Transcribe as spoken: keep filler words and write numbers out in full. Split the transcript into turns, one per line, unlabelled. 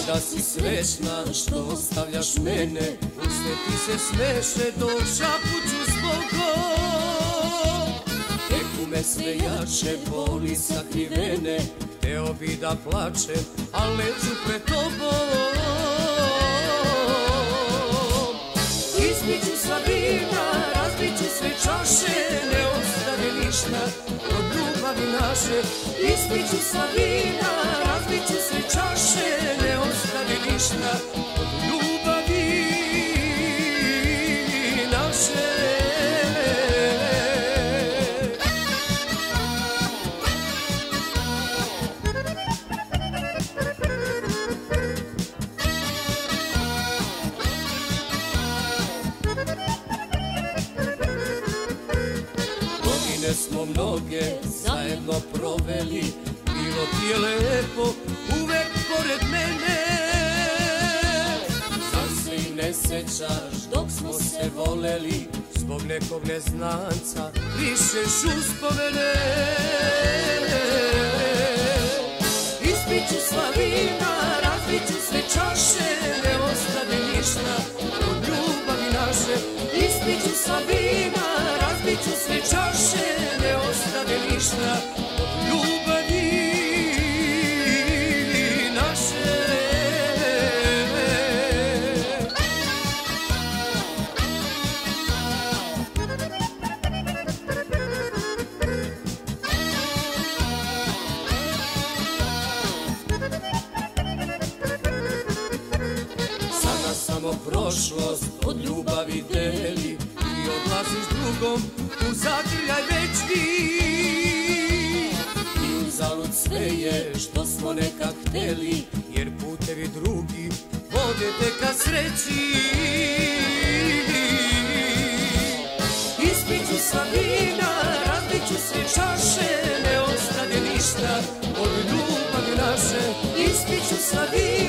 da si srećna što ostavljaš mene. Usne ti se smeše dok šapuću zbogom. Teku me sve jače, boli sakrivene. Teo bi da plačem, al neću pred tobom. Ispiću sva vina, razbiću sve čaše, ne ostane ništa od ljubavi naše. Ispiću sva vina, razbiću sve čaše, ne ostane ništa od ljubavi naše. Godine smo mnoge zajedno proveli, bilo ti je lepo uvek pored mene. Zar se i ne sećaš dok smo se voleli, zbog nekog neznanca pišeš uspomene. Ispiću sva vina, razbiću sve čaše, ne ostane ništa od ljubavi naše. Ispiću sva vina, razbiću sve čaše, ne ostane ništa od ljubavi naše. Sada samo prošlost od ljubavi deli, ti odlaziš drugom u zagrljaj večni. I uzalud sve je što smo nekak hteli, jer putevi drugi vode te ka sreći. Ispiću sva vina, razbiću sve čaše, ne ostane ništa od ljubavi naše. Ispiću sva vina,